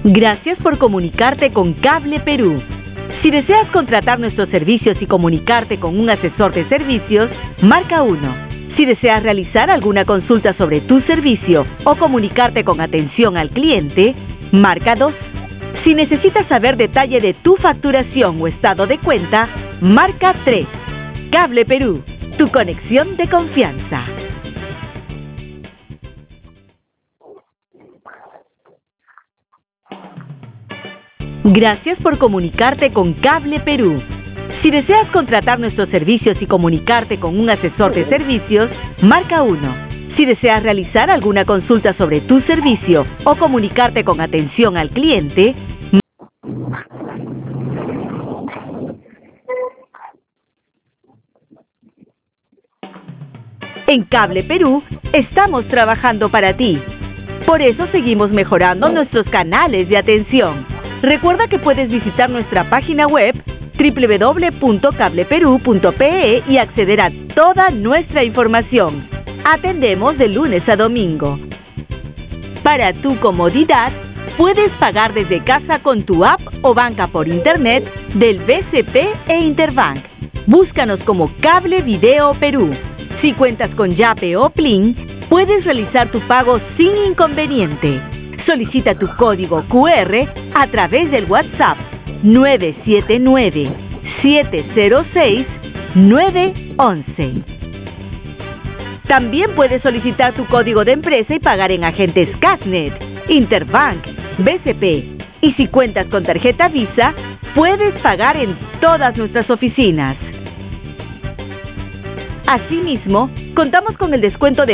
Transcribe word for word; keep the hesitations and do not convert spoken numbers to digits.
Gracias por comunicarte con Cable Perú. Si deseas contratar nuestros servicios y comunicarte con un asesor de servicios, marca uno. Si deseas realizar alguna consulta sobre tu servicio o comunicarte con atención al cliente, marca dos. Si necesitas saber detalle de tu facturación o estado de cuenta, marca tres. Cable Perú, tu conexión de confianza. Gracias por comunicarte con Cable Perú. Si deseas contratar nuestros servicios y comunicarte con un asesor de servicios, marca uno. Si deseas realizar alguna consulta sobre tu servicio o comunicarte con atención al cliente, en Cable Perú estamos trabajando para ti. Por eso seguimos mejorando nuestros canales de atención. Recuerda que puedes visitar nuestra página web doble u doble u doble u punto cable perú punto pe e y acceder a toda nuestra información. Atendemos de lunes a domingo. Para tu comodidad, puedes pagar desde casa con tu app o banca por internet del B C P e Interbank. Búscanos como Cable Video Perú. Si cuentas con Yape o Plin, puedes realizar tu pago sin inconveniente. Solicita tu código cu erre a través del WhatsApp nueve siete nueve, siete cero seis, nueve once. También puedes solicitar tu código de empresa y pagar en agentes Casnet, Interbank, B C P. Y si cuentas con tarjeta Visa, puedes pagar en todas nuestras oficinas. Asimismo, contamos con el descuento de